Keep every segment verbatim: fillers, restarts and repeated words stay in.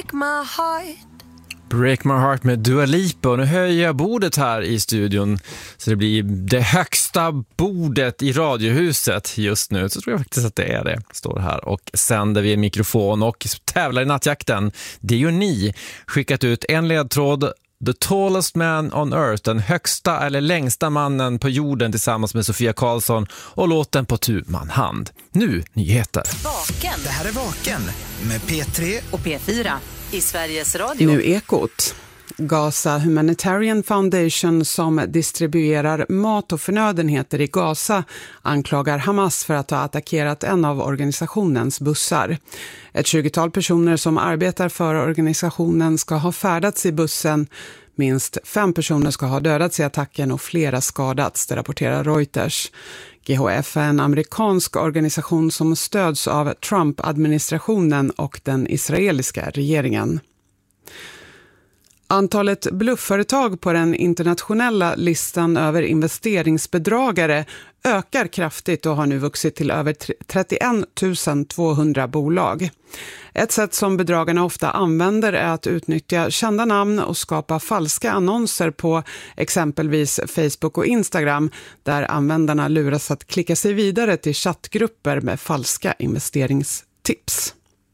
break my heart. Break My Heart med Dua Lipa, och nu höjer jag bordet här i studion så det blir det högsta bordet i radiohuset just nu. Så tror jag faktiskt att det är det. Står här och sänder vi en mikrofon och tävlar i nattjakten. Det gör ni. Skickat ut en ledtråd, The Tallest Man on Earth, den högsta eller längsta mannen på jorden, tillsammans med Sofia Karlsson, och låten på tu man hand. Nu nyheter. Vaken. Det här är Vaken med P tre och P fyra i Sveriges Radio. Nu Ekot. Gaza Humanitarian Foundation, som distribuerar mat och förnödenheter i Gaza, anklagar Hamas för att ha attackerat en av organisationens bussar. Ett tjugotal personer som arbetar för organisationen ska ha färdats i bussen. Minst fem personer ska ha dödats i attacken och flera skadats, det rapporterar Reuters. G H F är en amerikansk organisation som stöds av Trump-administrationen och den israeliska regeringen. Antalet blufföretag på den internationella listan över investeringsbedragare ökar kraftigt och har nu vuxit till över trettioett tusen tvåhundra bolag. Ett sätt som bedragarna ofta använder är att utnyttja kända namn och skapa falska annonser på exempelvis Facebook och Instagram, där användarna luras att klicka sig vidare till chattgrupper med falska investeringstips.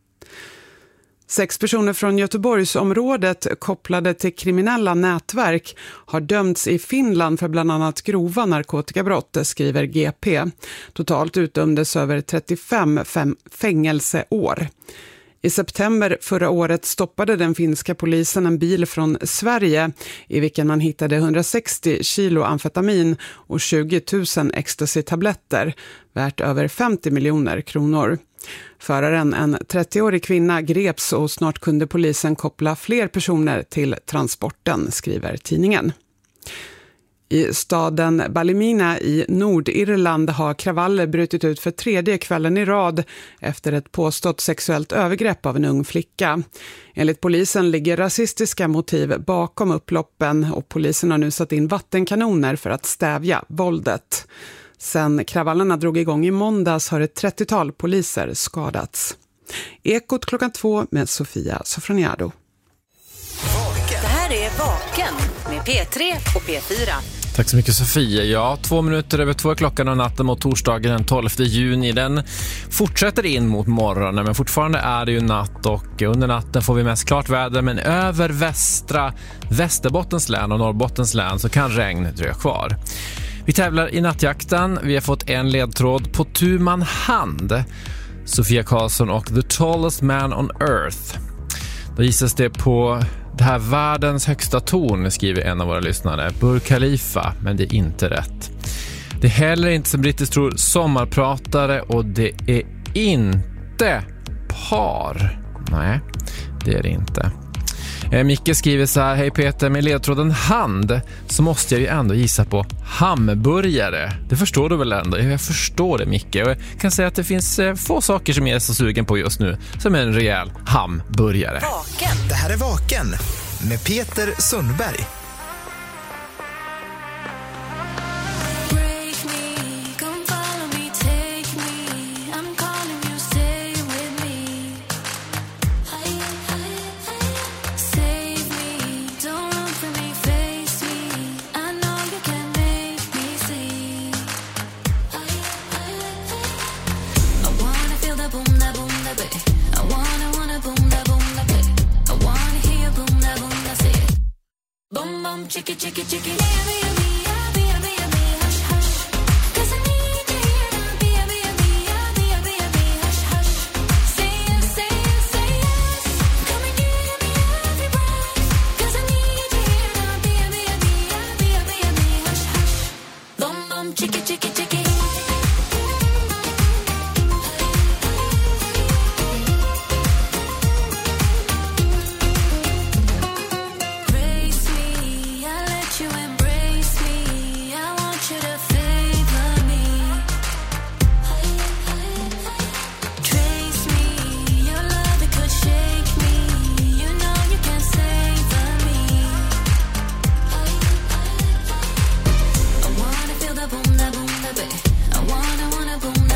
Sex personer från Göteborgsområdet kopplade till kriminella nätverk har dömts i Finland för bland annat grova narkotikabrott, skriver G P. Totalt utdömdes över trettiofem fängelseår. I september förra året stoppade den finska polisen en bil från Sverige i vilken man hittade hundrasextio kilo amfetamin och tjugo tusen ecstasy-tabletter värt över femtio miljoner kronor. Föraren, en trettioårig kvinna, greps och snart kunde polisen koppla fler personer till transporten, skriver tidningen. I staden Ballymena i Nordirland har kravaller brutit ut för tredje kvällen i rad efter ett påstått sexuellt övergrepp av en ung flicka. Enligt polisen ligger rasistiska motiv bakom upploppen och polisen har nu satt in vattenkanoner för att stävja våldet. Sen kravallerna drog igång i måndags har ett trettiotal poliser skadats. Ekot klockan två med Sofia Sofroniado. Det här är Vaken med P tre och P fyra. Tack så mycket Sofia. Ja, två minuter över två klockan och natten mot torsdagen den tolfte juni. Den fortsätter in mot morgonen, men fortfarande är det ju natt och under natten får vi mest klart väder, men över västra Västerbottens län och Norrbottens län så kan regn dröja kvar. Vi tävlar i nattjakten. Vi har fått en ledtråd på tu man hand. Sofia Karlsson och The Tallest Man on Earth. Då gissas det på det här världens högsta torn, skriver en av våra lyssnare. Burj Khalifa, men det är inte rätt. Det är heller inte, som brittisk tror, sommarpratare, och det är inte par. Nej, det är det inte. Eh, Micke skriver så här: hej Peter, med ledtråden hand så måste jag ju ändå gissa på hamburgare. Det förstår du väl ändå? Jag förstår det, Micke. Och jag kan säga att det finns eh, få saker som jag är så sugen på just nu som en rejäl hamburgare. Vaken. Det här är Vaken med Peter Sundberg. Chicky, chicky, chicky, be be be be be be hush hush. 'Cause I need to hear the be be be be be be hush hush. Say yes, say yes, say yes. Come and give me every breath. 'Cause I need to hear the be be be be be be hush hush. Bum bum chicky, chicky, chicky.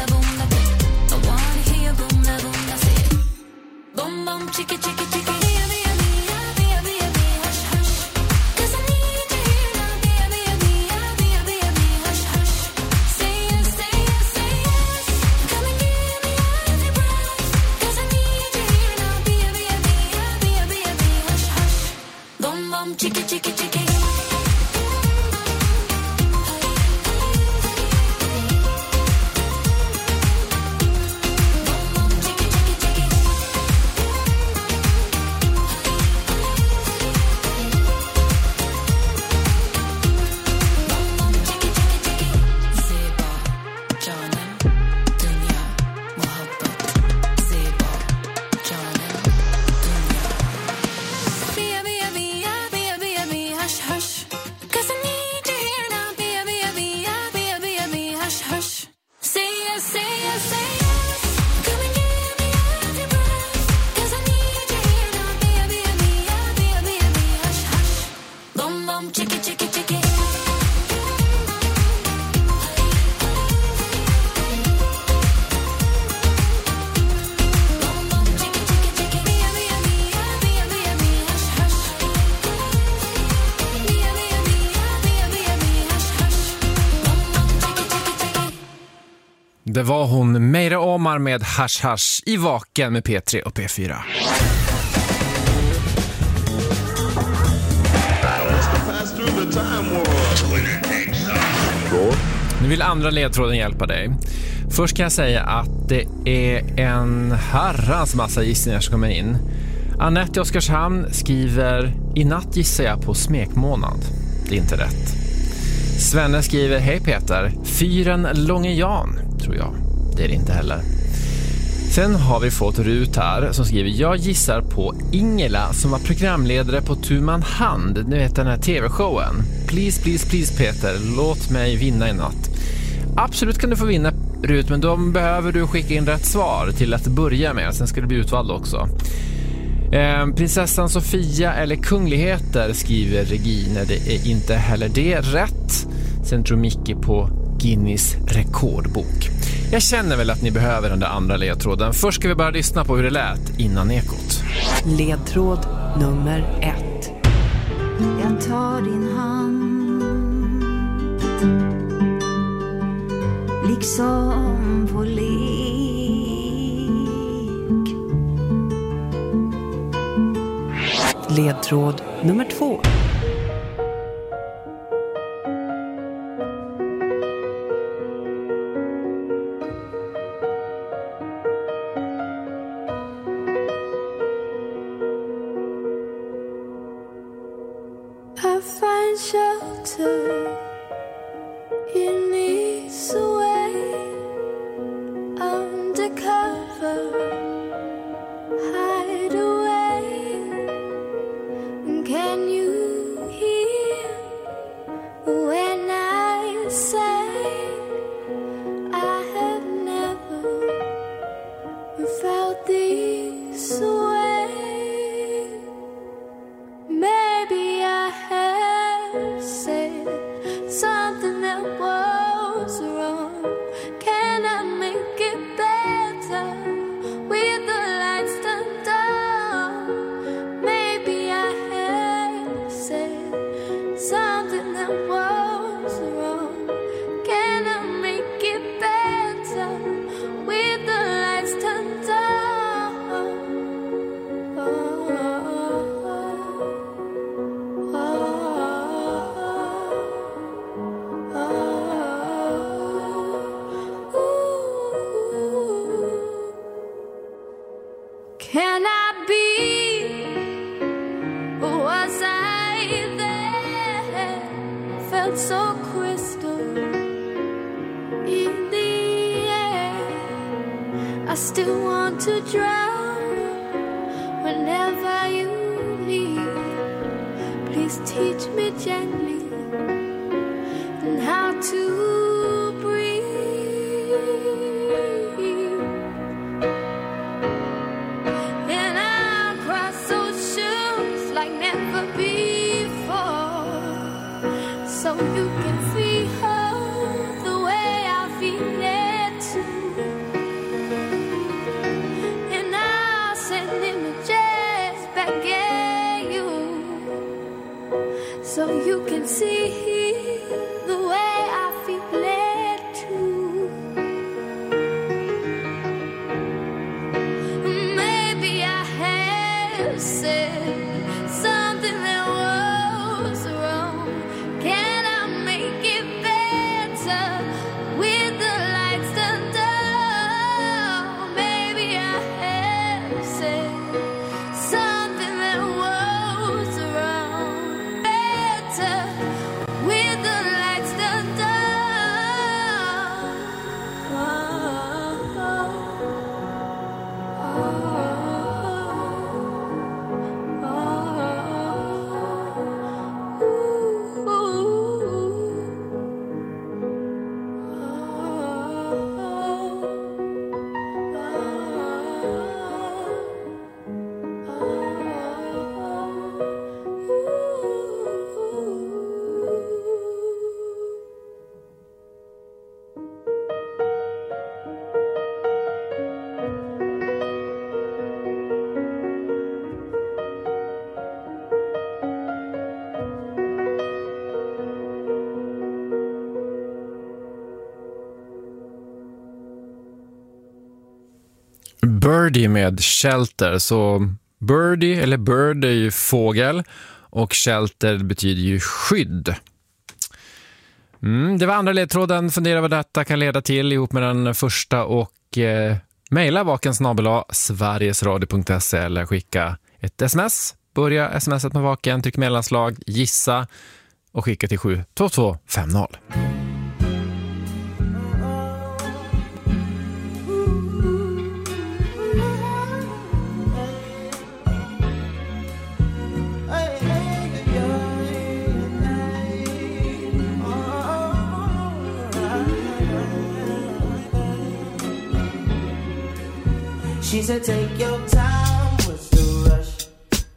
Chicky, chicky, chicky, chicky, chicky, chicky. Det var hon, Meira Omar med Hash Hash i Vaken med P tre och P fyra. Nu vill andra ledtråden hjälpa dig. Först kan jag säga att det är en herrans massa gissningar som kommer in. Annette i Oskarshamn skriver: i natt gissar jag på smekmånad. Det är inte rätt. Svenne skriver: hej Peter, fyren Långe Jan, tror jag. Det är det inte heller. Sen har vi fått Rut här som skriver: jag gissar på Ingela som var programledare på Tu man hand, nu heter den här tv-showen. Please, please, please Peter, låt mig vinna i natt. Absolut kan du få vinna, Rut, men då behöver du skicka in rätt svar till att börja med. Sen ska du bli utvald också. Eh, prinsessan Sofia eller kungligheter, skriver Regine. Det är inte heller det rätt. Sen tror Micke på Guinness rekordbok. Jag känner väl att ni behöver den där andra ledtråden. Först ska vi bara lyssna på hur det lät innan ekot. Ledtråd nummer ett. Jag tar din hand, liksom på lek. Ledtråd nummer två. I find shelter in this way, undercover, hide away. Can you hear when I say I have never felt this way? Maybe I have said something that was wrong. Can I make it better with the lights turned down? Maybe I have said something that was wrong. Can I make it better with the lights turned down? Oh, oh, oh, oh, ooh. Can I be, or was I there? Felt so crystal in the air. I still want to drown whenever you leave. Please teach me gently and how to breathe. And I'll cross oceans like never before, so you can feel the way I feel it too. And I'll send images back at you, so you can Birdie med Shelter. Så birdie eller bird är ju fågel och shelter betyder ju skydd. Mm, det var andra ledtråden. Fundera vad detta kan leda till ihop med den första och eh, mejla vaken snabel-a sverigesradio punkt se eller skicka ett sms. Börja smset med vaken, tryck mellanslag, gissa och skicka till sju två två fem noll. She said, take your time, what's the rush?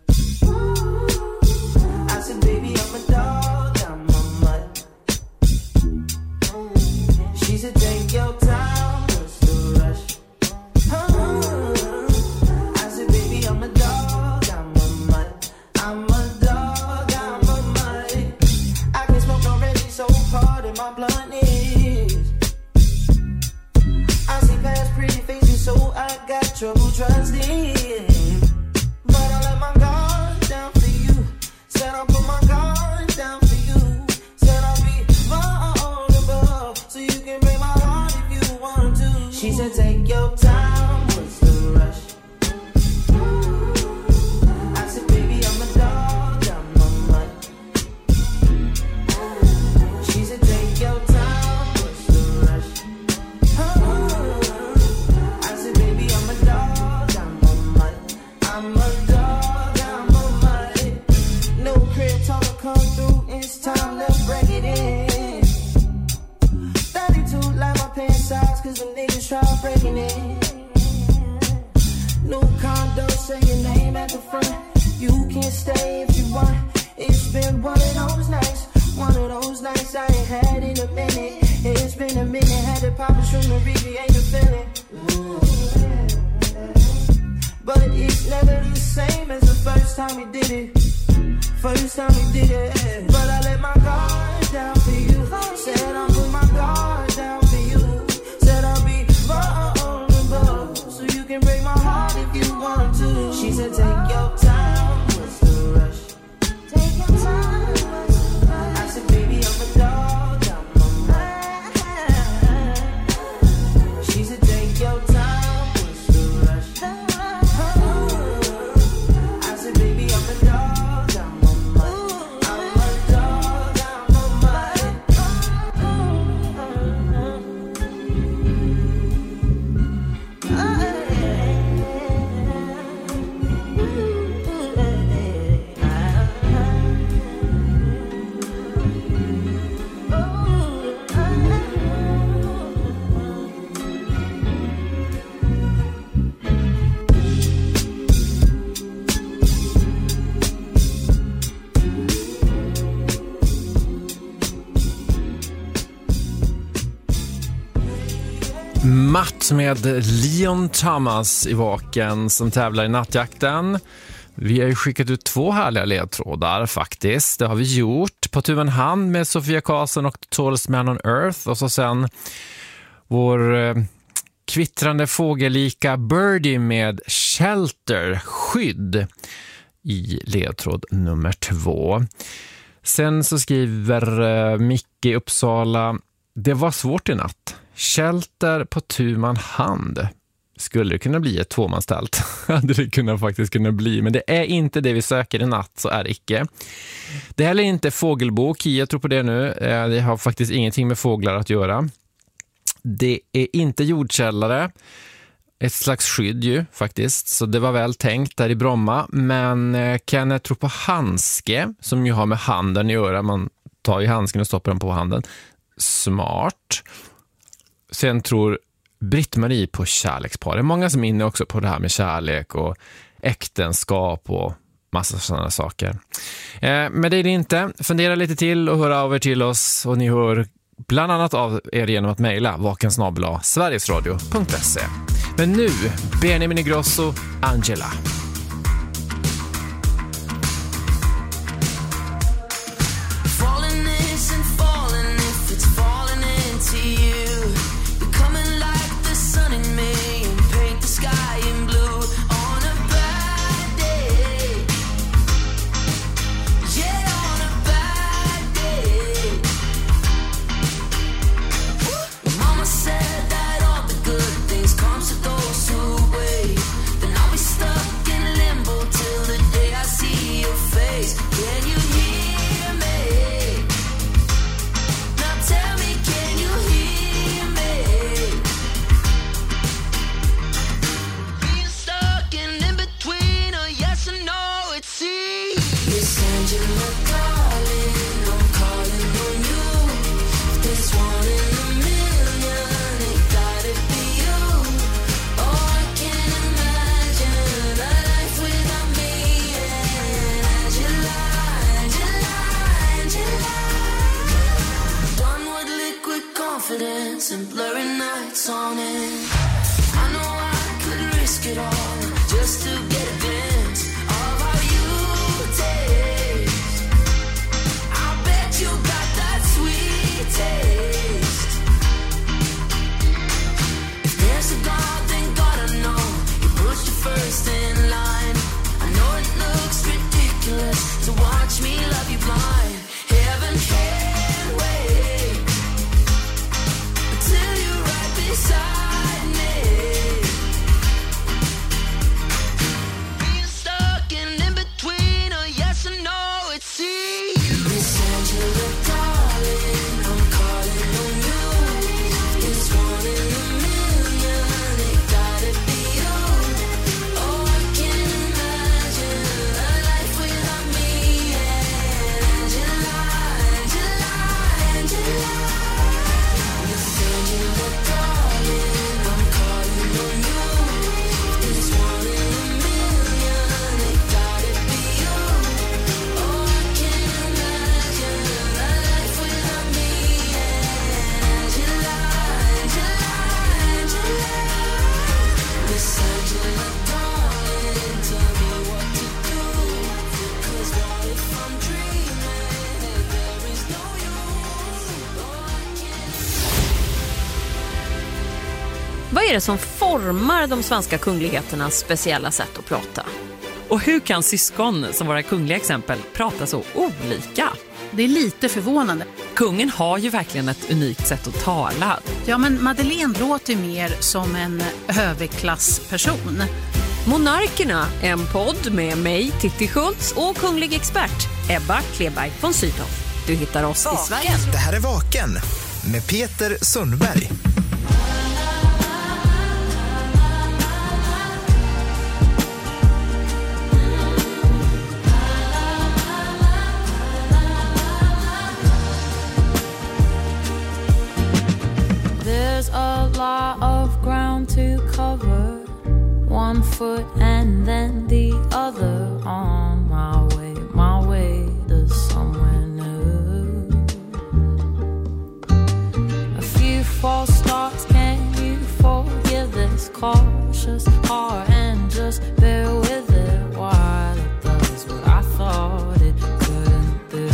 I said, baby, I'm a dog, I'm a mutt. She said, take your time, what's the rush? I said, baby, I'm a dog, I'm a mutt. I'm a dog, I'm a mutt. I can smoke already, so hard in my blunt is. I see past pretty faces, so I got trouble trusting. But I let my guard down for you. Said I'll put my guard down for you. Said I'll be vulnerable, so you can break my heart if you want to. She said take your time, what's the rush? I said baby I'm a dog, I'm a mutt. She said take your time, what's the rush? I said baby I'm a dog, I'm a mutt. I'm a dog, I'm a mutt. No crib talk to come through, it's time to break it in. thirty-two like my pants size, cause the niggas try breaking it. New condo, say your name at the front. You can stay if you want. It's been one of those nights, one of those nights I ain't had in a minute. It's been a minute, had to pop a shroom to recreate the feeling. But it's never the same as the first time we did it. First time we did it. But I let my guard down for you. Said I'll put my guard down for you. Said I'll be vulnerable, so you can break my heart if you want to. She said take your time, what's the rush? Take your time, what's the rush? I said baby I'm a dog, I'm a mutt. She said take your time, what's the rush? I said baby I'm a dog, I'm a mutt. I'm a dog, I'm a mutt. Matt med Leon Thomas i vaken som tävlar i nattjakten. Vi har ju skickat ut två härliga ledtrådar faktiskt. Det har vi gjort. På tuvan hand med Sofia Karlsson och The Tallest Man on Earth. Och så sen vår eh, kvittrande fågelika Birdie med Shelter, skydd, i ledtråd nummer två. Sen så skriver eh, Micke i Uppsala: det var svårt i natt. Shelter på tuvan hand. Skulle det kunna bli ett tvåmanstält? Hade det kunnat faktiskt kunna bli. Men det är inte det vi söker i natt, så är det icke. Det är heller inte fågelbok. Jag tror på det nu. Det har faktiskt ingenting med fåglar att göra. Det är inte jordkällare. Ett slags skydd ju faktiskt. Så det var väl tänkt där i Bromma. Men kan jag tro på handske, som ju har med handen att göra. Man tar ju handsken och stoppar den på handen. Smart. Sen tror Britt-Marie på kärlekspar. Det är många som är inne också på det här med kärlek och äktenskap och massa sådana saker. Eh, men det är det inte. Fundera lite till och hör av er till oss. Och ni hör bland annat av er genom att mejla vaken snabel-a sverigesradio punkt se. Men nu, Benjamin Ingrosso, Angela. Sky and just to get a glimpse of how you taste. I bet you got that sweet taste. If there's a God, then God I know. You put you first in line. I know it looks ridiculous to watch me love you blind. Heaven can't wait until you're right beside me. Being stuck in in between a yes and no, it's see you. Miss Angela, darling, I'm calling on you. It's one in a million, it gotta be you. Oh, I can't imagine a life without me. Angela, Angela, Angela. Miss Angela, darling, I'm calling on you. It's one in a million, it gotta be you. Oh, I can't imagine a life without me. Angela, Angela, Angela. Miss Angela, darling, tell me what to do. 'Cause what if I'm dreaming and there is no you? Oh, I can't. Vad är det som formar de svenska kungligheternas speciella sätt att prata? Och hur kan syskon, som våra kungliga exempel, prata så olika? Det är lite förvånande. Kungen har ju verkligen ett unikt sätt att tala. Ja, men Madeleine låter ju mer som en överklassperson. Monarkerna, en podd med mig, Titti Schultz, och kunglig expert Ebba Kleberg von Sydow. Du hittar oss i Sverige. Det här är Vaken med Peter Sundberg. There's a lot of ground to cover. One foot and then the other. On my way, my way to somewhere new. A few false starts, can you forgive this cautious heart and just bear with it while it does what I thought it couldn't do.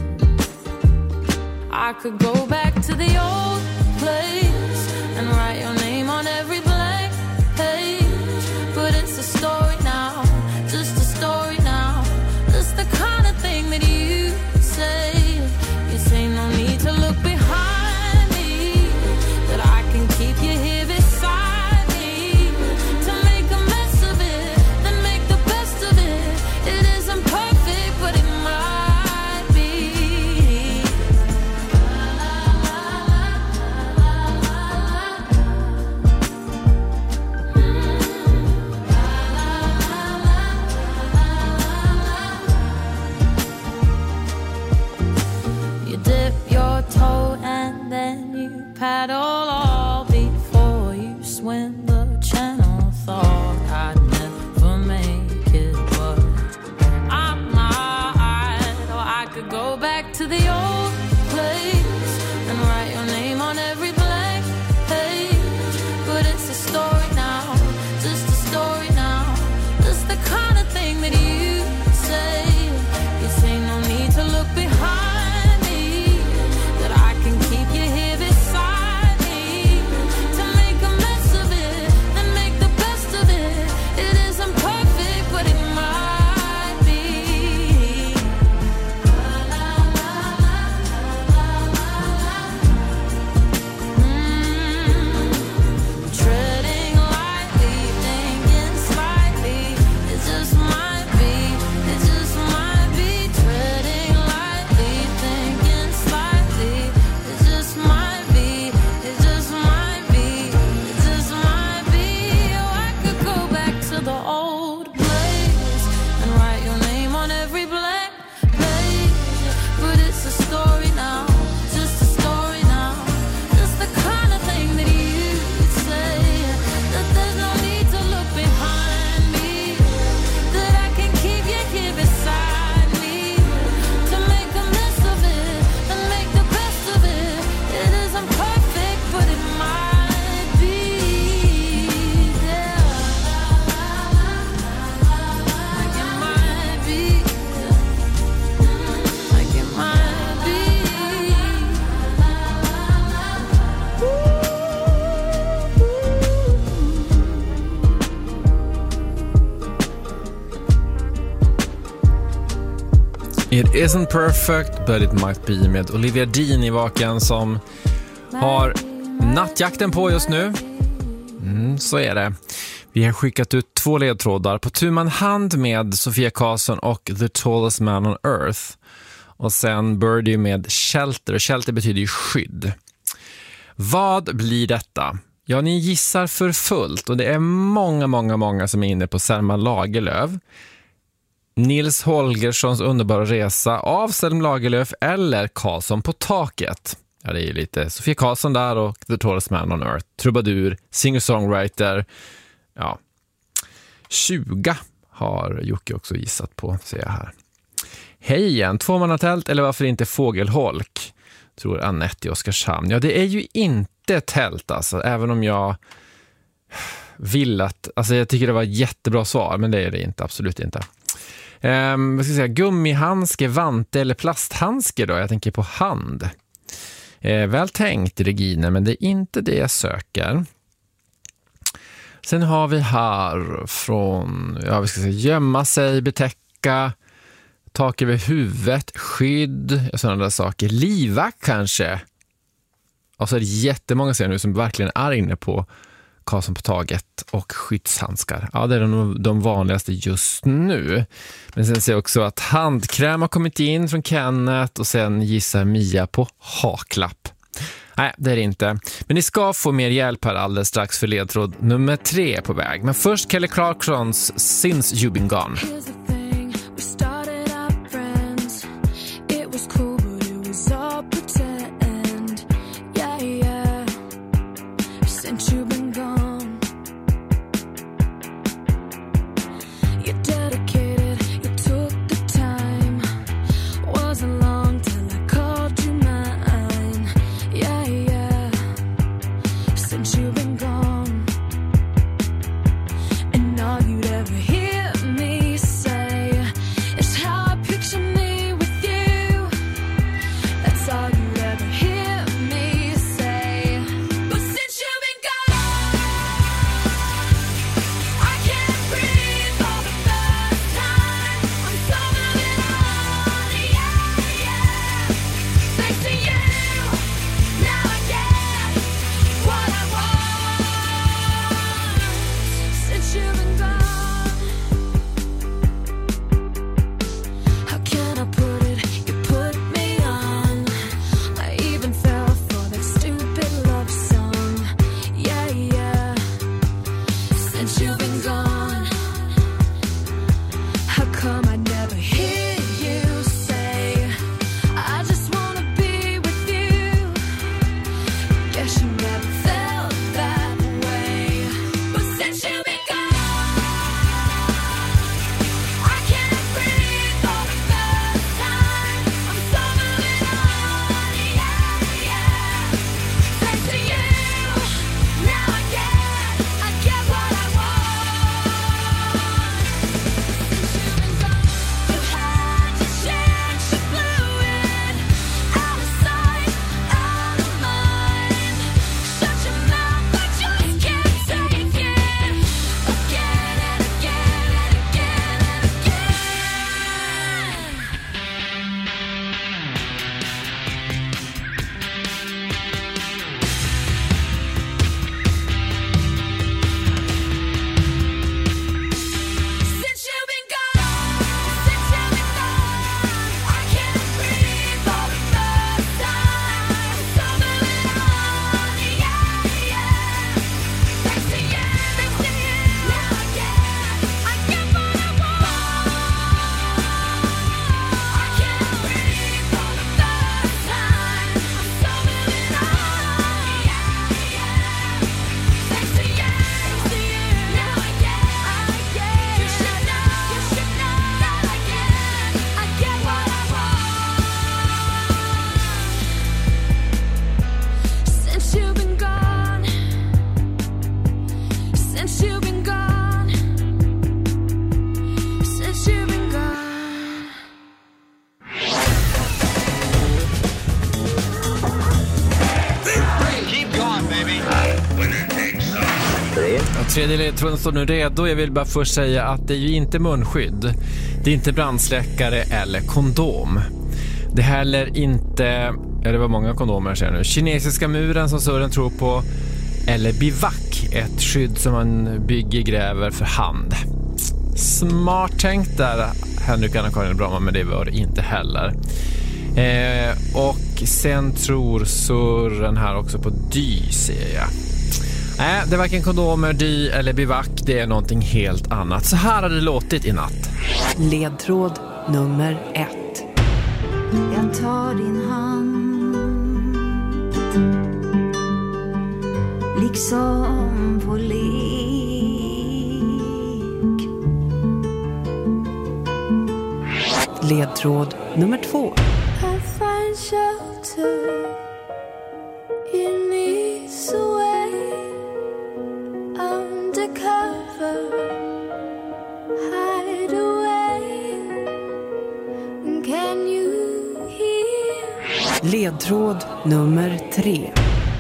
I could go back to the old place and write your name on every blank page, but it's a story now, just a story now. Just the kind of thing that you say. You say no need to look behind me, that I can keep you here beside me. To make a mess of it, then make the best of it. It isn't perfect, but it might be. You dip your toe and then you paddle all before you swim the channel. Thought I'd never make it, but I might. Or I could go back to the old place and write your name on every blank page, but it's a story now, just a story now. Just the kind of thing that you say. You say no need to look behind me, that I can keep you here beside me. To make a mess of it, then make the best of it. It isn't perfect, but it might be. Mm. Treading lightly, thinking slightly. It just might be, it just might be. Treading lightly, thinking slightly. It just might be, it just might be, it just might be. Oh, I could go back to the old place and write your name on every blank page, but it's a story now, just a story now. Just the kind of thing that you'd say, that there's no need to look behind me, that I can keep you here beside me. To make a mess of it and make the best of it. It isn't perfect, but it might be there. It isn't perfect but it might be med Olivia Dean i Vaken som har nattjakten på just nu. Mm, så är det. Vi har skickat ut två ledtrådar på tu man hand med Sofia Karlsson och The Tallest Man on Earth. Och sen Birdie med Shelter. Shelter betyder ju skydd. Vad blir detta? Ja, ni gissar för fullt och det är många, många, många som är inne på Selma Lagerlöf. Nils Holgerssons underbara resa av Selma Lagerlöf eller Karlsson på taket. Ja, det är lite Sofia Karlsson där och The Tallest Man on Earth. Trubadur, singer-songwriter. Ja, tjugo har Jocke också gissat på, ser jag här. Hej igen, tvåmannatält eller varför inte fågelholk? Tror Annette i Oskarshamn. Ja, det är ju inte tält alltså, även om jag vill att, alltså jag tycker det var ett jättebra svar, men det är det inte, absolut inte. Um, vad ska jag säga, gummihandske, vante eller plasthandske då? Jag tänker på hand. Eh, väl tänkt, Regine, men det är inte det jag söker. Sen har vi här från, ja, vi ska säga, gömma sig, betäcka, tak över huvudet, skydd, sådana där saker. Livvakt kanske. Och så är det jättemånga ser nu som verkligen är inne på Karlsson på taget och skyddshandskar. Ja, det är de, de vanligaste just nu. Men sen ser jag också att handkräm har kommit in från Kenneth och sen gissar Mia på haklapp. Nej, det är det inte. Men ni ska få mer hjälp här alldeles strax för ledtråd nummer tre på väg. Men först Kelly Clarksons Since You've Been Gone. All you'd ever hear me say is Tredje ledtråden står nu redo. Jag vill bara först säga att det är ju inte munskydd. Det är inte brandsläckare eller kondom. Det är heller inte, ja det var många kondomer jag ser nu, kinesiska muren som Sören tror på, eller bivack, ett skydd som man bygger gräver för hand. Smart tänkt där, Henrik Anna-Karin Bromma, men det var det inte heller. Eh, och sen tror Sören här också på dy, ser jag. Nej, det är varken kondomer, dy eller bivack, det är någonting helt annat. Så här har det låtit i natt. Ledtråd nummer ett. Jag tar din hand, liksom på lek. Ledtråd nummer två. I find shelter in this way, undercover, hide away. Can you hear? Ledtråd nummer tre.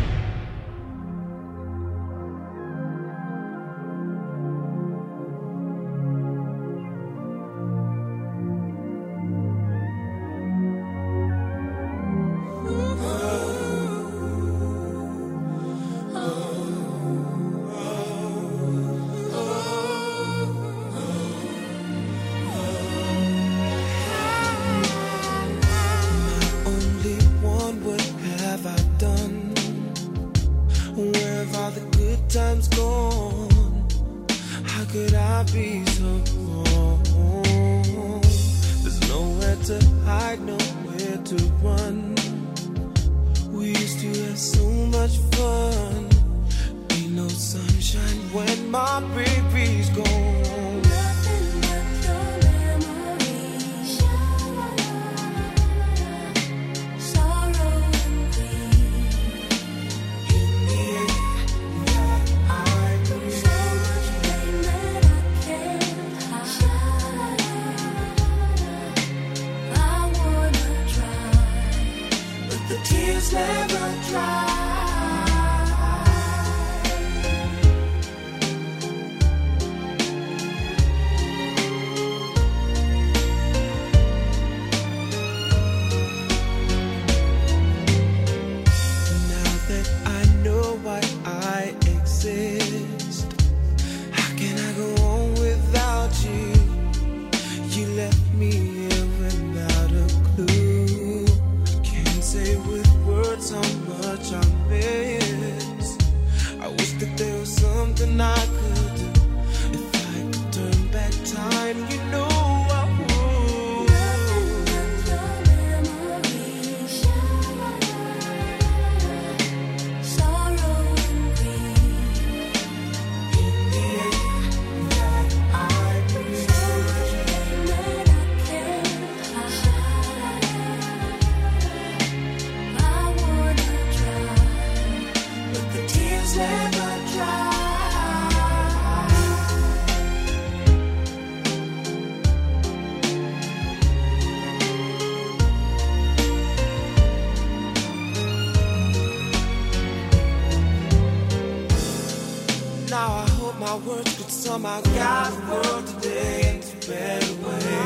My God's world today into a better way.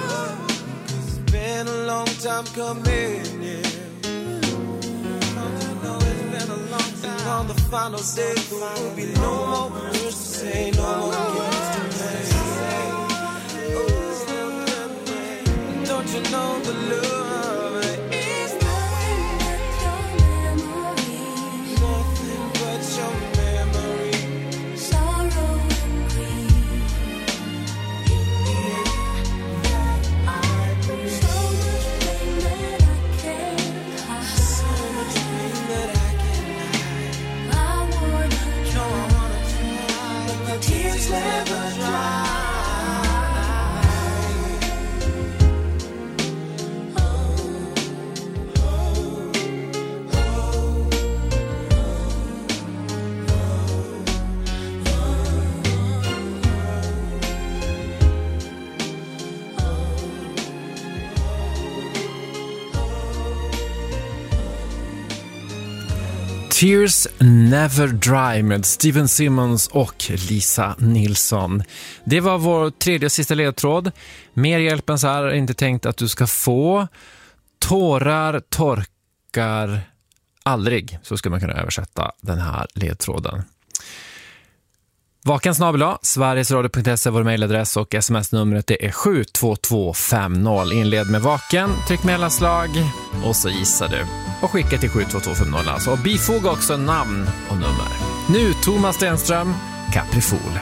'Cause it's been a long time coming, yeah. Don't you know it's been a long time? And on the final day there will be no more words to say, no more games to play. Oh, don't you know the love is nothing but your memory, nothing but your memory. Sorrow. Tears never Tears Never Dry med Steven Simmons och Lisa Nilsson. Det var vår tredje och sista ledtråd. Mer hjälp än så här är inte tänkt att du ska få. Tårar torkar aldrig. Så ska man kunna översätta den här ledtråden. Vaken snabel A, sverigesradio punkt se, vår mejladress och sms-numret det är sju två två fem noll. Inled med vaken, tryck mellanslag och så gissar du. Och skicka till sju två två fem noll alltså. Och bifoga också namn och nummer. Nu Thomas Stenström, Caprifool.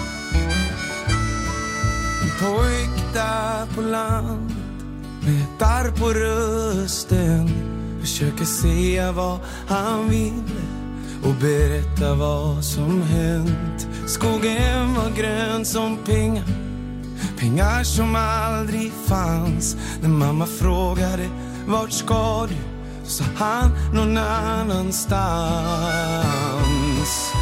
En pojk där på land med ett arr på rösten försöker säga vad han vill och berätta vad som hänt. Skogen var grön som pengar, pengar som aldrig fanns. När mamma frågade vart ska du, så han någon annanstans.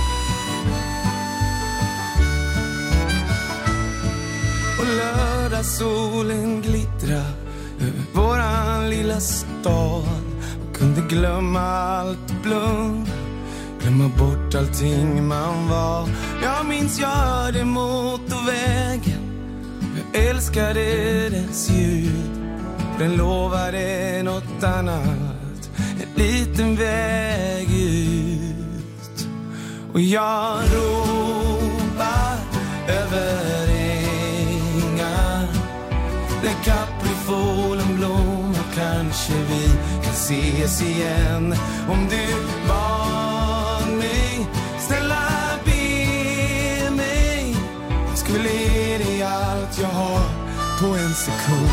Och lördagssolen glittra över våran lilla stad. Och kunde glömma allt och blunda, glömma bort allting man var. Jag minns jag hörde motorvägen, jag älskade dess ljud. Den lovade något annat, en liten väg ut. Och jag ropar över ängar där kaprifolen blommar. Kanske vi kan ses igen. Om du bad mig, snälla be mig, jag skulle ge dig allt jag har på en sekund.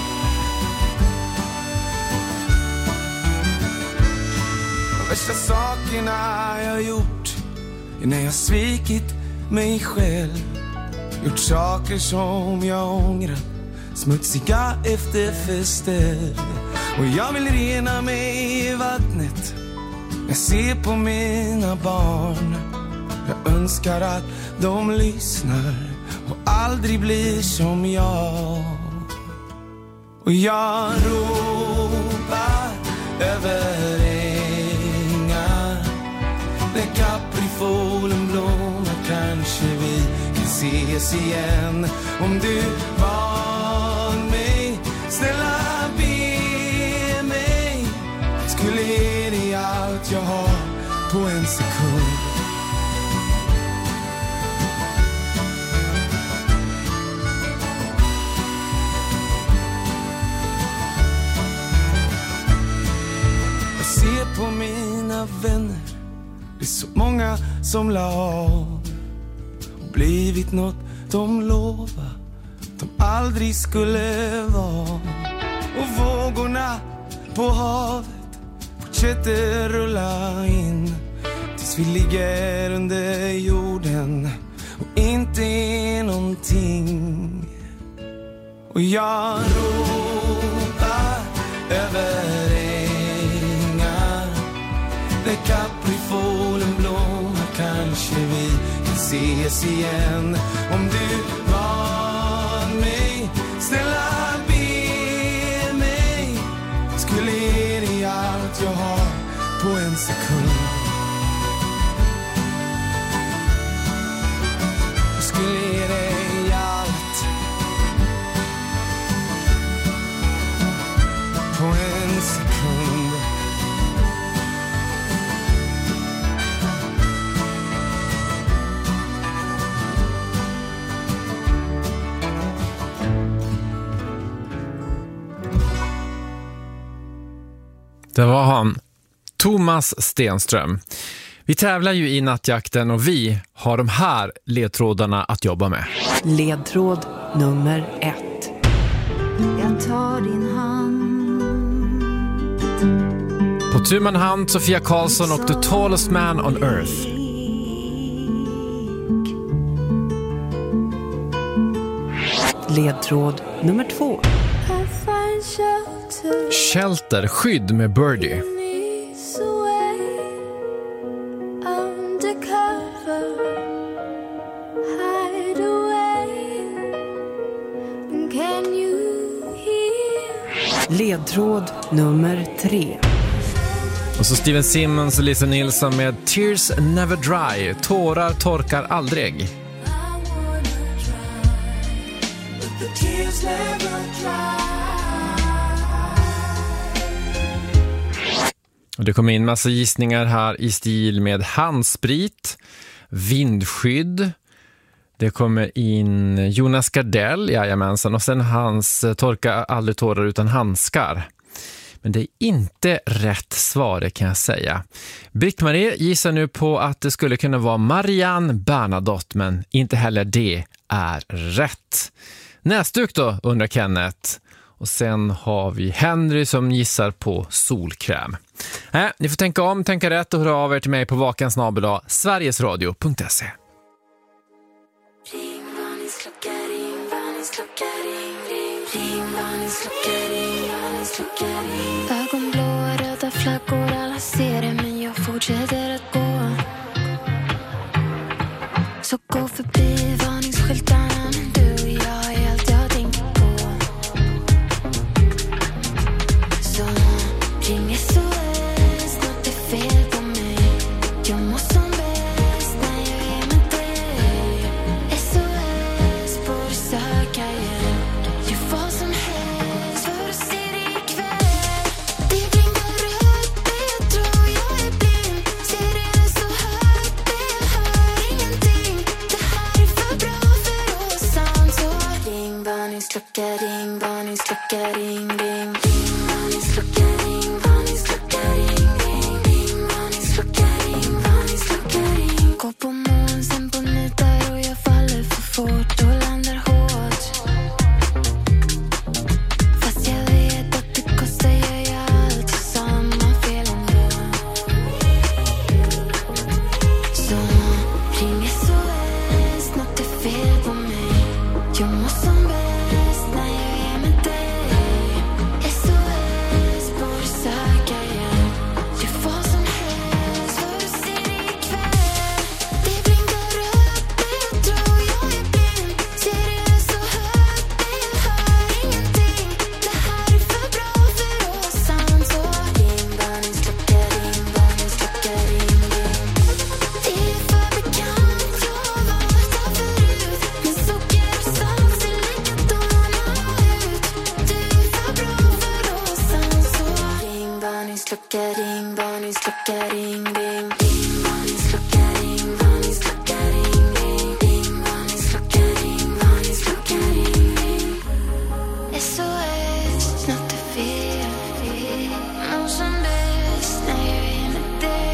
De värsta sakerna jag gjort är när jag svikit mig själv. Gjort saker som jag ångrar, smutsiga efterfester. Och jag vill rena mig i vattnet, jag ser på mina barn. Jag önskar att de lyssnar och aldrig blir som jag. Och jag ropar över ängar där kaprifolen blommar. Kanske vi kan ses igen. Om du bad mig, snälla be mig, jag skulle ge dig allt jag har på en sekund. Jag ser på mina vänner, det är så många som la av och blivit något de lovade de aldrig skulle vara. Och vågorna på havet fortsätter rulla in tills vi ligger under jorden och inte är någonting. Och jag ropar över ängar där kaprifolen blommar. Kanske vi kan ses igen. Om du bad mig, snälla be mig, jag skulle ge dig allt jag har på en sekund. Jag skulle ge dig allt på en sekund. Det var han, Thomas Stenström. Vi tävlar ju i nattjakten och vi har de här ledtrådarna att jobba med. Ledtråd nummer ett. Jag tar din hand. På tu man hand, Sofia Karlsson och The Tallest Man on Earth. Ledtråd nummer två. I find shelter. Shelter, skydd med Birdie. Knees away. Undercover. Hide away. Can you hear? Ledtråd nummer tre. Shelter Och så Steven Simmons och Lisa Nilsson med Tears Never Dry. Tårar torkar aldrig. Och det kommer in massa gissningar här i stil med handsprit, vindskydd. Det kommer in Jonas Gardell, jajamensan, och sen hans torka aldrig tårar utan handskar. Men det är inte rätt svar, det kan jag säga. Britt-Marie gissar nu på att det skulle kunna vara Marianne Bernadotte, men inte heller det är rätt. Näsduk då, undrar Kenneth. Och sen har vi Henry som gissar på solkräm. Äh, ni får tänka om, tänka rätt och höra av er till mig på vakan snabel a sverigesradio punkt se. Ring varningsklocka, ring varningsklocka, ring, ring, ring varningsklocka, ring varningsklocka, ring. Ögonblå, röda flaggor, alla ser det men jag fortsätter att gå. Så gå förbi varningsskyltarna, men du och jag är allt jag tänker på. Så ring S O S, något är fel på mig. Jag mår som bäst när jag är med dig. S O S, borde söka hjälp. Gör vad som helst för att se dig ikväll. Det blinkar rött, jag tror jag är blind. Ser det så högt, jag hör ingenting. Det här är för bra för oss sant. Så ring varningsklocka, ring varningsklocka, ring, ring, ring varningsklocka, ring varningsklocka, ring, ring, ring varningsklocka, ring varningsklocka, ring. Gå på mån, sen på nitar och jag faller för fort och landar hårt. Fast jag vet att det kostar, gör jag allt för samma fel ändå. Så ring S O S, något är fel på mig. Jag mår som bäst när jag är med dig. S O S, borde söka hjälp. Gör vad som helst för att se dig ikväll. Det blinkar rött, jag tror jag är blind. Ser det så högt, jag hör ingenting. Det här är för bra för oss sant. Så ring varningsklocka, ring varningsklocka, ring, ring. Det är för bekant, jag har varit där förut. Men socker och salt ser likadana ut. Du är för bra för oss sant. Så ring varningsklocka, ring varningsklocka, ring, ring. Ring varningsklocka, ring varningsklocka, ring, ring. Ring varningsklocka, ring varningsklocka, ring, ring. S O S, något är fel. Mår som bäst när jag är med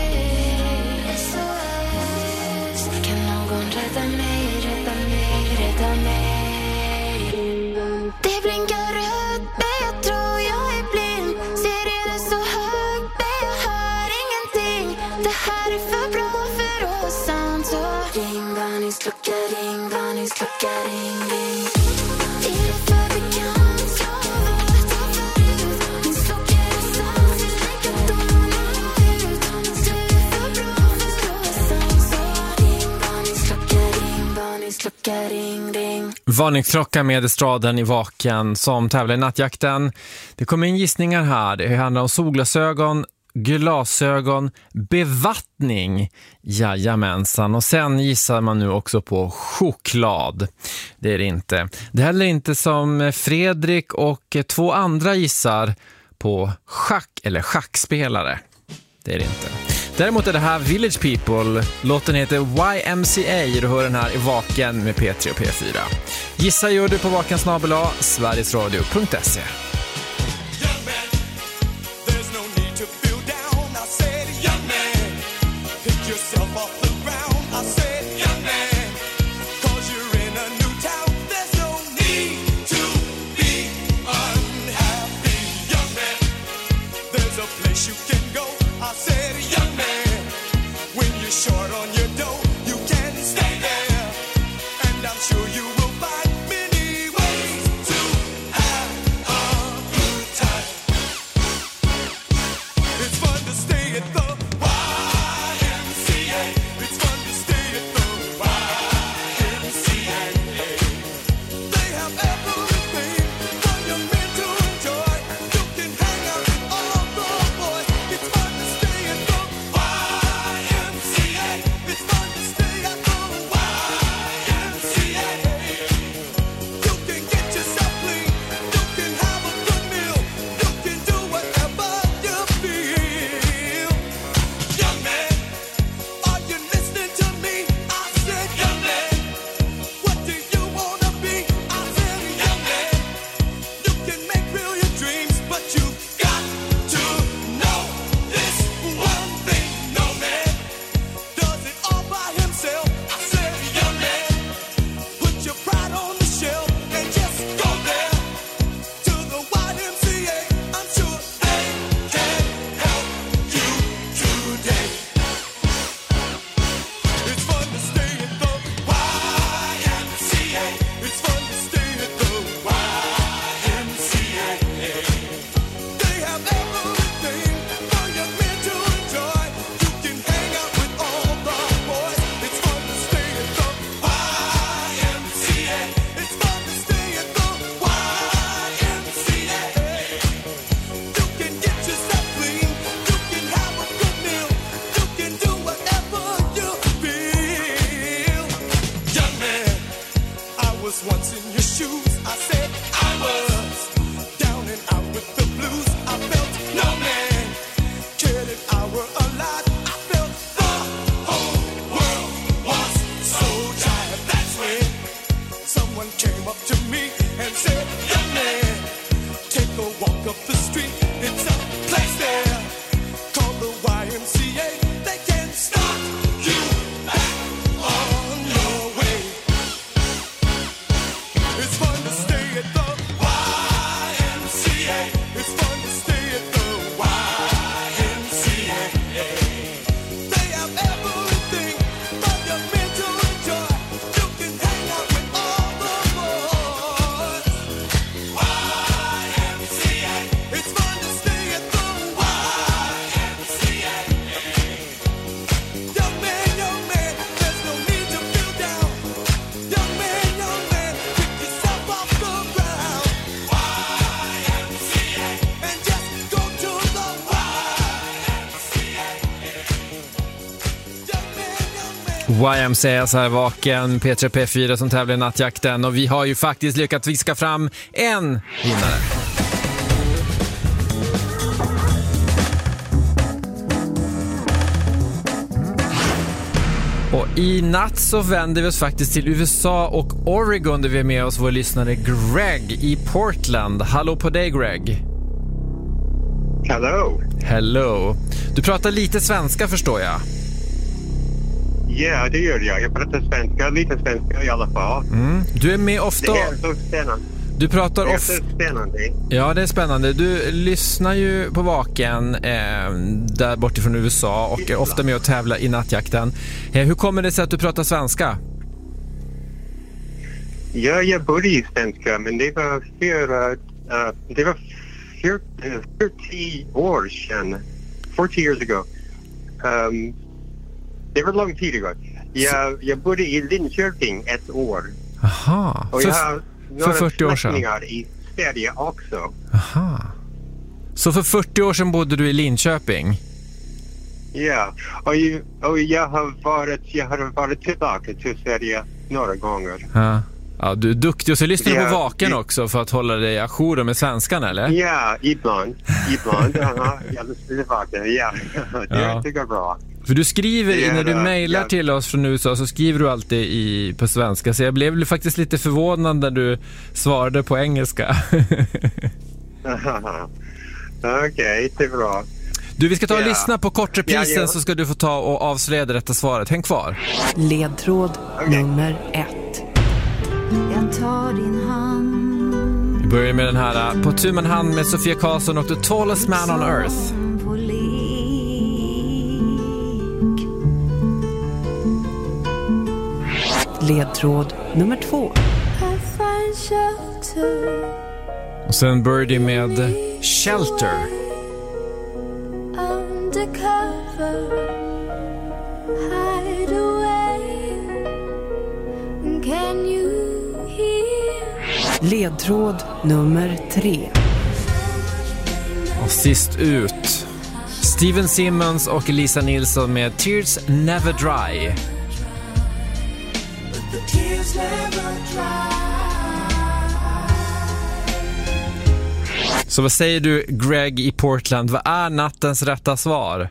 dig. S O S, kan någon rädda mig, rädda mig, rädda mig. Det blinkar rött, men jag tror jag är blind. Ser det så högt, men jag hör ingenting. Det här är för bra för oss sant. Så ring varningsklocka, ring varningsklocka, ring, ring. Det är för bekant, jag har varit där förut. Men socker och salt ser likadana ut. Du är för bra för oss sant. Så ring varningsklocka, ring varningsklocka, ring, ring. Varningsklocka med Estraden i vaken som tävlar i nattjakten. Det kommer in gissningar här. Det handlar om solglasögon, glasögon, bevattning. Jajamensan. Och sen gissar man nu också på choklad. Det är det inte. Det heller inte som Fredrik och två andra gissar på schack eller schackspelare. Det är det inte. Däremot är det här Village People. Låten heter Y M C A. Du hör den här i vaken med P tre och P fyra. Gissa gör du på vakan snabel a sverigesradio punkt se. Short on your dough, you can stay there, and I'm sure you will find many ways to have a good time. It's fun to stay at the Y M C A. It's fun to stay at the Y M C A. They have everything for your men to enjoy. You can hang out with all the boys. It's fun to stay your shoes. I said I was down and out with the blues. I felt no man cared if I were alive. I felt the whole world was so tired. That's when someone came up to me and said, young man, take a walk up the street. It's a place there called the Y M C A. They can start you back on your way. It's fun to stay at the Y M C A. It's fun to stay at the Y M C A. They have everything from your mental enjoy. You can hang out with all the boys. Y M C A. It's fun to stay at the Y M C A. Young man, young man, there's no need to feel down. Young man, young man, pick yourself off the ground. Y M C A. And just go to the Y M C A. Young man, young man. Y M C A så här vaken, P tre P fyra som tävlar i nattjakten, och vi har ju faktiskt lyckats viska fram en vinnare. Och i natt så vänder vi oss faktiskt till U S A och Oregon, där vi är med oss vår lyssnare Greg i Portland. Hallå på dig, Greg. Hello. Hello. Du pratar lite svenska, förstår jag. Ja, det gör jag. Jag pratar svenska, lite svenska i alla fall. Mm. Du är med ofta. Det är så spännande. Du pratar Det är ofta. så spännande. Ja, det är spännande. Du lyssnar ju på Vaken eh, där bortifrån U S A och är ofta med och tävlar i nattjakten. Eh, hur kommer det sig att du pratar svenska? Ja, jag började i svenska, men det var fyra, uh, det var fyrtio år sedan. fyrtio years ago. Um, det var lång tid ago. Jag, jag bodde i Linköping ett år. Aha. Och För, jag har för fyrtio år sedan? släktingar i Sverige också. Aha. Så för fyrtio år sedan bodde du i Linköping? Ja, och, ju, och jag har varit jag har varit tillbaka till Sverige några gånger. Ja. Ja, du är duktig, och så lyssnar du Ja, på Vaken det- också för att hålla dig ajour med svenskan, eller? Ja, ibland. Ibland. Aha, jag lyssnar tillbaka. Ja, det Ja. tycker jag är bra. För du skriver, Det är, när du äh, mejlar ja. till till oss från U S A så skriver du alltid i, på svenska. Så jag blev faktiskt lite förvånad när du svarade på engelska. Okej, okay, det är bra. Du, vi ska ta och Ja. lyssna på kortreprisen, Ja, ja. så ska du få ta och avslöja det rätta svaret. Häng kvar. Ledtråd nummer ett. Jag tar din hand Vi börjar med den här uh, På tu man hand med Sofia Karlsson och The Tallest Man on Earth. på lek. Ledtråd nummer två. I find shelter Och sen Birdie med Shelter. undercover. Hide away. Can you hear? Ledtråd nummer tre. Och sist ut Steven Simmons och Lisa Nilsson med Tears Never Dry. The tears never dry. Så vad säger du, Greg i Portland? Vad är nattens rätta svar?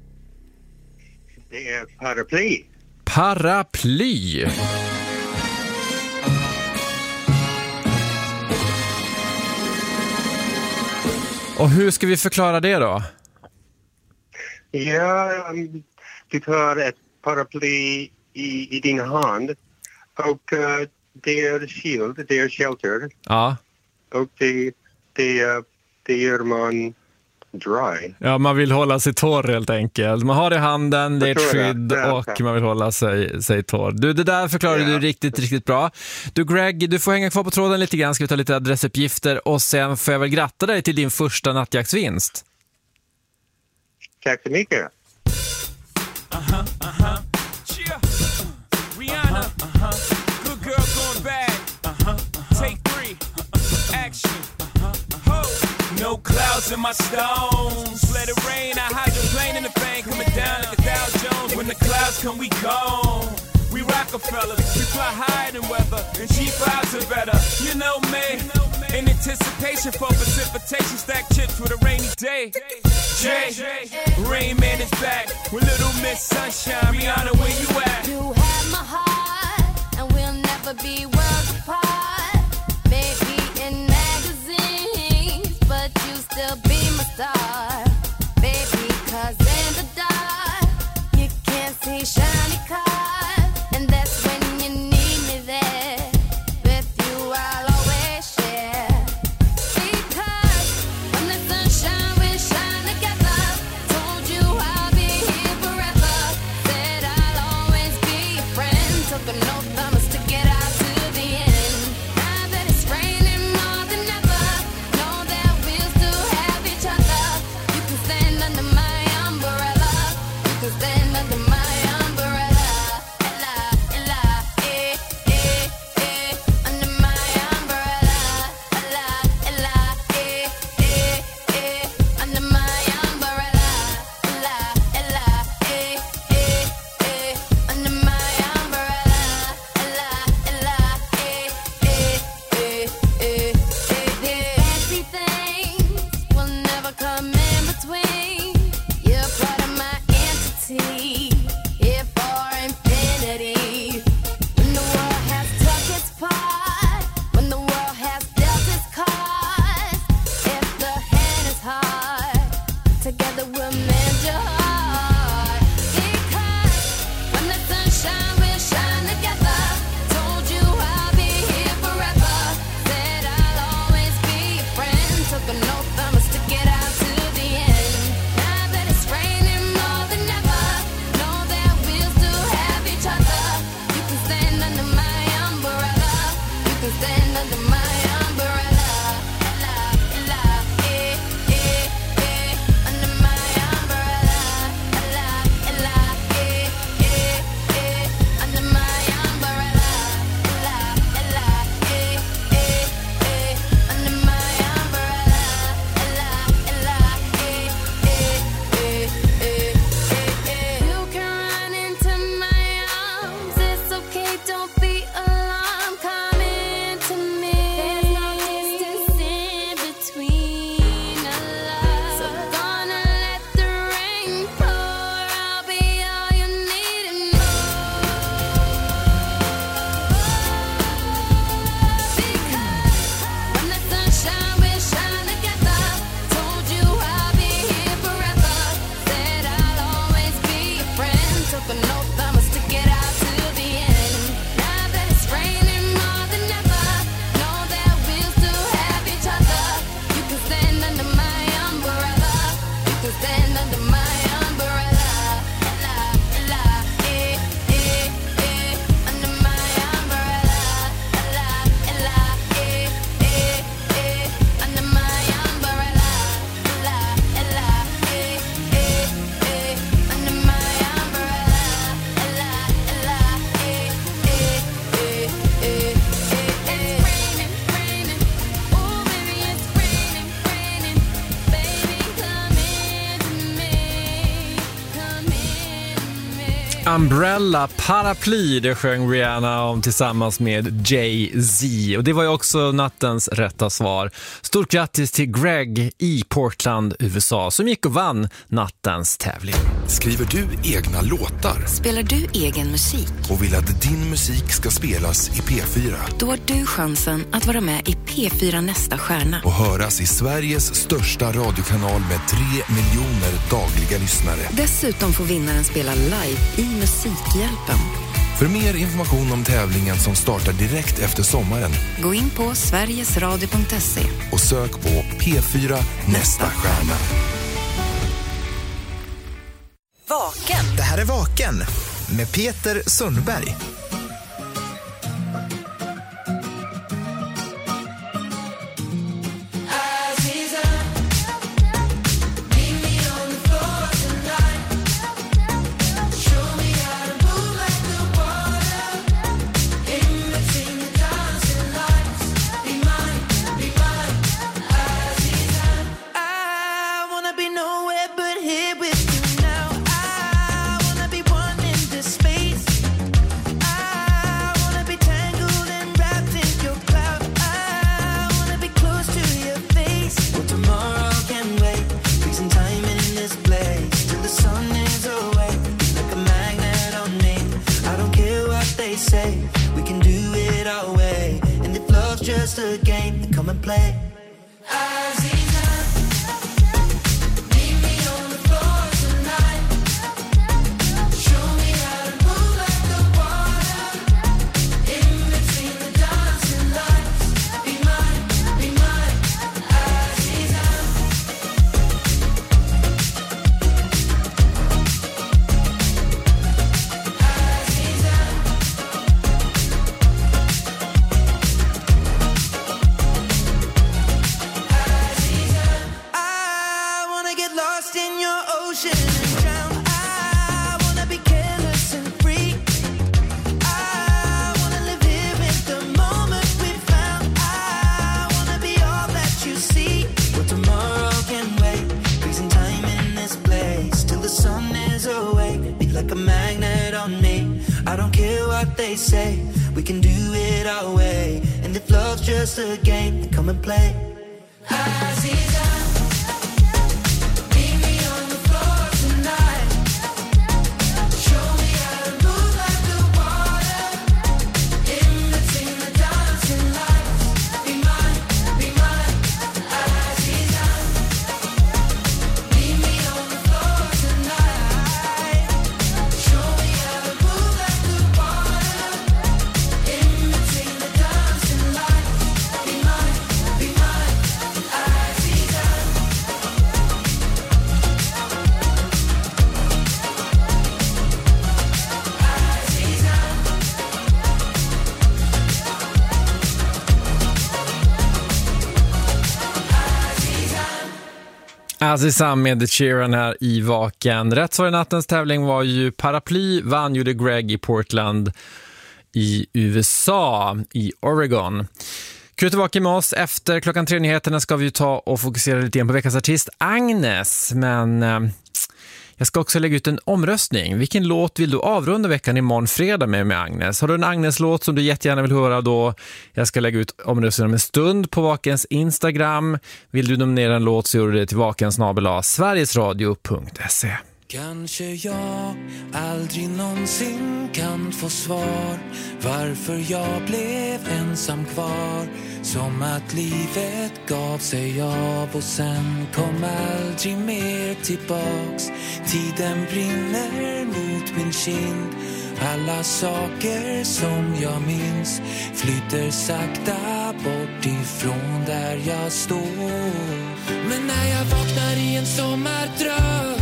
Det är paraply. Paraply. Och hur ska vi förklara det då? Ja, um, du tar ett paraply i, i din hand och uh, det är shield, det är shelter Ja. och det, det, uh, det gör man dry. Ja, man vill hålla sig torr helt enkelt. Man har det i handen, det är ett Jag tror det. skydd Ja, och okej. man vill hålla sig, sig torr. Du, det där förklarade Ja. du riktigt, riktigt bra. Du, Greg, du får hänga kvar på tråden lite grann. Ska vi ta lite adressuppgifter och sen får jag väl gratta dig till din första nattjaktsvinst. Tack så mycket. Rihanna, uh-huh. Good girl going bad. Uh-huh. Take three, uh-uh. Action. Uh-huh. Ho. No clouds in my stones. Let it rain. I hydroplane in the bank, coming down like a Dow Jones. When the clouds come, we gone. We ride Rockefeller. We fly higher than weather, and G fives are better. You know me, in anticipation for precipitation, stack chips with a rainy day. Jay, Rain Man is back with Little Miss Sunshine. Rihanna, where you at? You have my heart, and we'll never be worlds apart. Maybe in magazines, but you still be my star. Baby, 'cause in the dark, you can't see shiny cars. And that's when you need me there. With you, I'll always share. Because when the sunshine will shine together, told you I'll be here forever. Said I'll always be your friend. Took an oath I must stick it out to the end. Now that it's raining more than ever, know that we'll still have each other. You can stand under my umbrella. You can stand under my umbrella. Ella, Ella, eh, eh, eh, under my umbrella. Ella, Ella, eh, eh, eh, under my umbrella. Ella, Ella, eh, eh, eh, under my umbrella. Ella, Ella, eh, eh, eh, eh, eh, eh. Fancy things will never come in between. You're part of my entity, here for infinity. When the world has took its part, when the world has dealt its cards, if the hand is hard, together we'll mend your heart. Because when the sunshine will shine together, told you I'll be here forever. Said I'll always be your friend. Took an oath I must stick it out to the end. Now that it's raining more than ever, know that we'll still have each other. You can stand under my umbrella. You can stand under my umbrella. Ella, Ella, eh, eh, eh, under my umbrella. Ella, Ella, eh, eh, eh, under my umbrella. Ella, Ella, eh, eh, eh, under my umbrella. Ella, Ella, eh, eh, eh, eh, eh, eh. You can run into my arms. It's okay, don't be alarmed. Come into me. There's no distance in between us. So gonna let the rain pour. I'll be all you need and more. Because when the sunshine will shine together, told you I'll be here forever. Said I'll always be your friend. Took an oath I must stick it out to the end. Now that it's raining more than ever, know that we'll still have each other. You can stand under my umbrella. You can stand under my umbrella. Ella, Ella, eh, eh, eh, under my umbrella. Ella, Ella, eh, eh, eh, under my umbrella. Ella, Ella, eh, eh, eh, under my umbrella. Ella, Ella, eh, eh, eh, eh, eh, eh. It's raining, raining. Oh, baby, it's raining, raining. Baby, come into me. Come in me. Umbrella, paraply, det sjöng Rihanna om tillsammans med Jay-Z. Och det var ju också nattens rätta svar. Stort grattis till Greg i Portland, U S A, som gick och vann nattens tävling. Skriver du egna låtar? Spelar du egen musik? Och vill att din musik ska spelas i P fyra? Då har du chansen att vara med i P fyra Nästa stjärna. Och höras i Sveriges största radiokanal med tre miljoner dagliga lyssnare. Dessutom får vinnaren spela live i Musikhjälpen. För mer information om tävlingen som startar direkt efter sommaren, Gå in på sverigesradio punkt se. och sök på P fyra Nästa stjärna. Vaken. Det här är Vaken med Peter Sundberg. Here with you now. I wanna be one in this space. I game, then come and play. They say we can do it our way, and if love's just a game, then come and play. Azizam med The Sheeran här i Vaken. Rätt svar i nattens tävling var ju paraply, vann ju det Greg i Portland i U S A, i Oregon. Kul att vara med oss. Efter klockan tre nyheterna ska vi ju ta och fokusera lite grann på veckans artist Agnes, men eh, jag ska också lägga ut en omröstning. Vilken låt vill du avrunda veckan imorgon fredag med med Agnes? Har du en Agnes-låt som du jättegärna vill höra då? Jag ska lägga ut omröstningen om en stund på Vakens Instagram. Vill du nominera en låt så gör du det till vakens snabel-a sverigesradio punkt se. Kanske jag aldrig någonsin kan få svar varför jag blev ensam kvar. Som att livet gav sig av och sen kom aldrig mer tillbaks. Tiden brinner mot min kind. Alla saker som jag minns flyter sakta bort ifrån där jag står. Men när jag vaknar i en sommardröm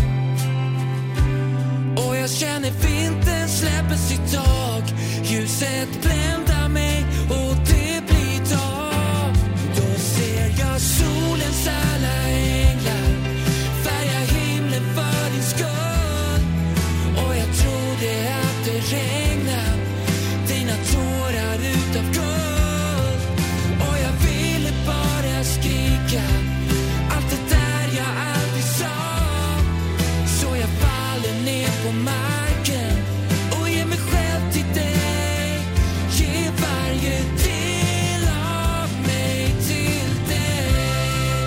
och jag känner vintern släpper sitt tag, ljuset bländar mig och det blir dag. Då ser jag solens alla änglar färga himlen för din skull. Och jag trodde att det regnar dina tårar utav guld. Och jag ville bara skrika allt det där jag aldrig sa. Så jag faller ner på marken och ger mig själv till dig. Ge varje del av mig till dig.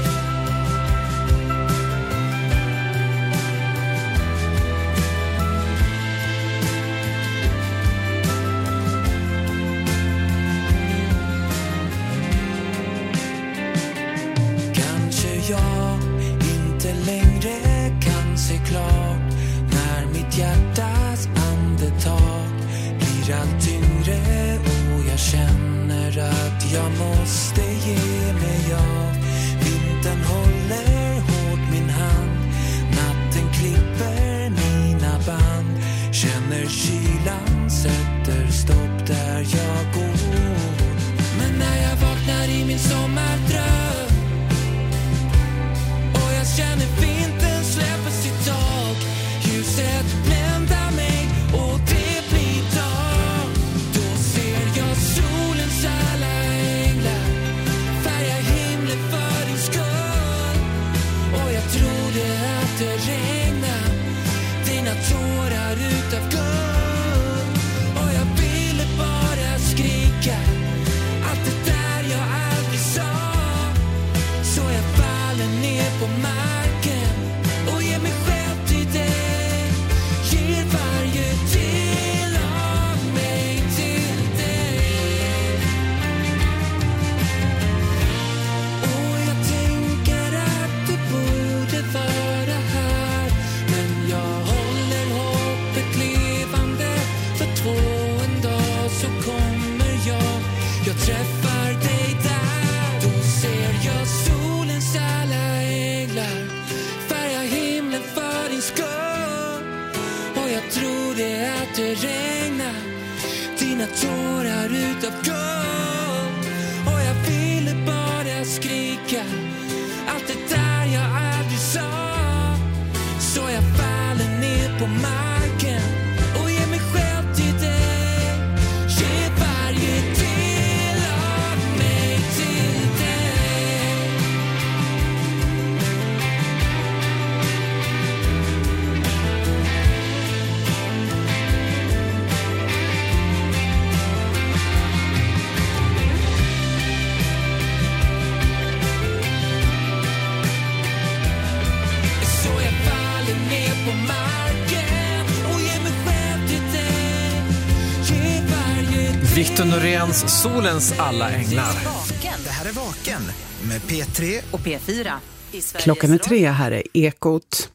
Kanske jag inte längre kan se klart när mitt hjärtas andetag blir allt tyngre och jag känner att jag måste ge mig av. Vintern håller hårt min hand, natten klipper mina band. Känner kylan sätter stopp där jag går. Men när jag vaknar i min sommardröm och jag känner vintern släpper sitt tag, ljuset bländar mig och det blir dag. Då ser jag solens alla änglar det regnar dina tårar utav guld. Och jag ville bara skrika allt det där jag aldrig sa. Så jag faller ner på marken och ger mig själv till dig. Ge varje del av mig till dig. Så jag faller ner på marken och ger mig själv till dig. Ge varje del. Victor Noréns Solens alla änglar. Det här är Vaken med P tre Och P fyra. I Sveriges Klockan är tre, här är Ekot.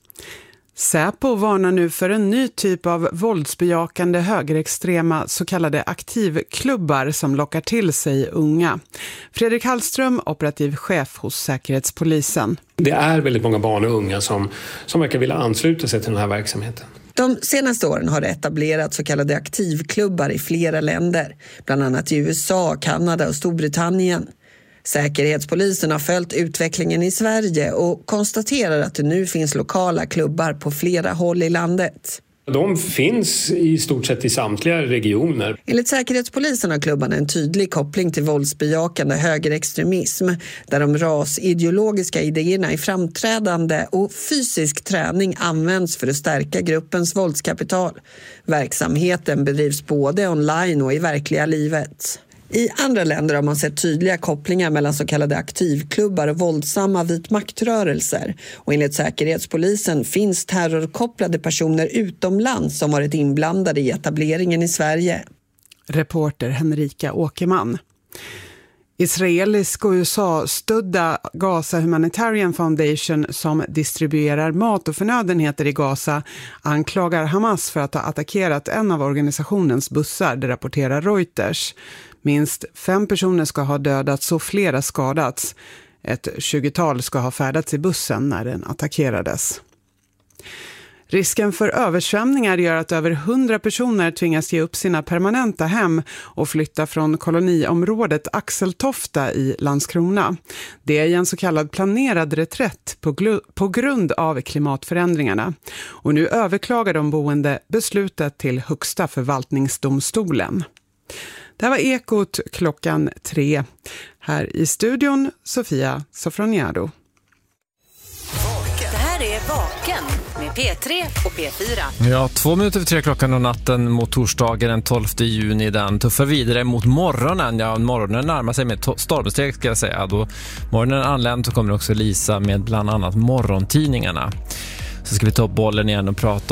Säpo varnar nu för en ny typ av våldsbejakande högerextrema så kallade aktivklubbar som lockar till sig unga. Fredrik Hallström, operativ chef hos Säkerhetspolisen. Det är väldigt många barn och unga som, som verkar vilja ansluta sig till den här verksamheten. De senaste åren har det etablerats så kallade aktivklubbar i flera länder, bland annat i U S A, Kanada och Storbritannien. Säkerhetspolisen har följt utvecklingen i Sverige och konstaterar att det nu finns lokala klubbar på flera håll i landet. De finns i stort sett i samtliga regioner. Enligt Säkerhetspolisen har klubbarna en tydlig koppling till våldsbejakande högerextremism, där de rasideologiska idéerna är framträdande och fysisk träning används för att stärka gruppens våldskapital. Verksamheten bedrivs både online och i verkliga livet. I andra länder har man sett tydliga kopplingar mellan så kallade aktivklubbar och våldsamma vitmaktrörelser. Och enligt Säkerhetspolisen finns terrorkopplade personer utomlands som varit inblandade i etableringen i Sverige. Reporter Henrika Åkerman. Israelisk och U S A-stödda Gaza Humanitarian Foundation som distribuerar mat och förnödenheter i Gaza anklagar Hamas för att ha attackerat en av organisationens bussar, det rapporterar Reuters. Minst fem personer ska ha dödats och flera skadats. Ett tjugotal ska ha färdats i bussen när den attackerades. Risken för översvämningar gör att över hundra personer tvingas ge upp sina permanenta hem och flytta från koloniområdet Axeltofta i Landskrona. Det är en så kallad planerad reträtt på, glu- på grund av klimatförändringarna. Och nu överklagar de boende beslutet till Högsta förvaltningsdomstolen. Det här var Ekot klockan tre. Här i studion Sofia Sofroniado. Det här är Vaken med P tre och P fyra. Ja, två minuter över tre klockan och natten mot torsdagen den tolfte juni. Den tuffar vidare mot morgonen. Ja, morgonen närmar sig med to- stormsteg ska jag säga. Då morgonen anlänt så kommer också Lisa med bland annat morgontidningarna. Så ska vi ta upp bollen igen och prata